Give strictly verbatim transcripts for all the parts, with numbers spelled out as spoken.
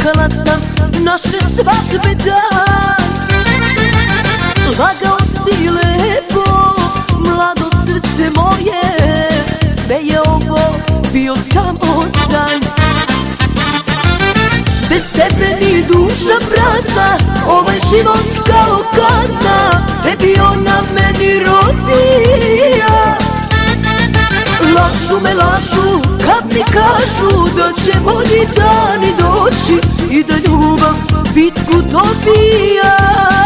čekala sam naše svadbe dan. Lagao si lepo, mlado srce moje, sve je ovo bio samo san. Bez tebe mi duša prazna, ovaj život kao kazna, tebi ona meni robija. Lažu me, lažu kad mi kažu da će bolji dani doći i da ljubav bitku dobija.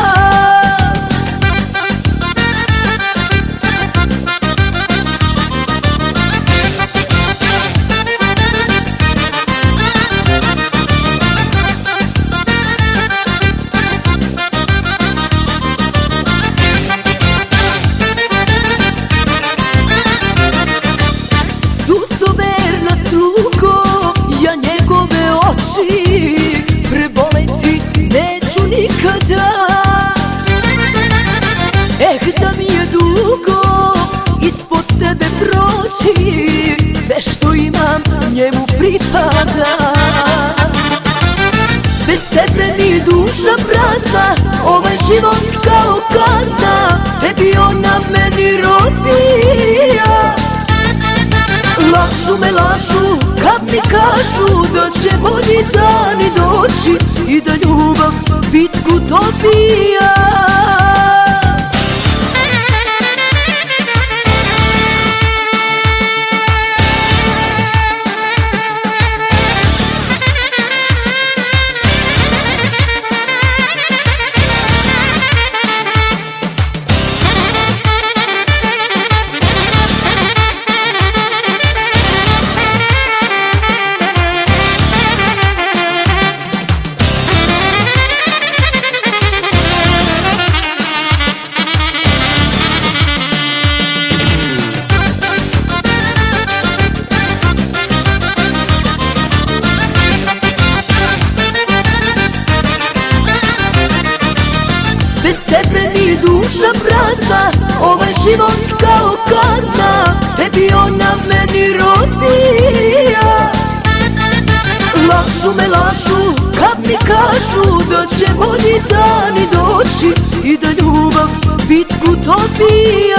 Ja njegove oči preboleti neću nikada. Eh, da mi je dugo ispod tebe proći, sve što imam njemu pripada. Bez tebe mi duša prazna, ovaj život kao kazna, tebi ona meni robija. Lažu me, lažu kad mi kažu da će bolji dani doći i da ljubav bitku dobija. Bez tebe mi duša prazna, ovaj život kao kazna, tebi ona meni robija. Lažu me, lažu kad mi kažu da će bolji dani doći i da ljubav bitku dobija.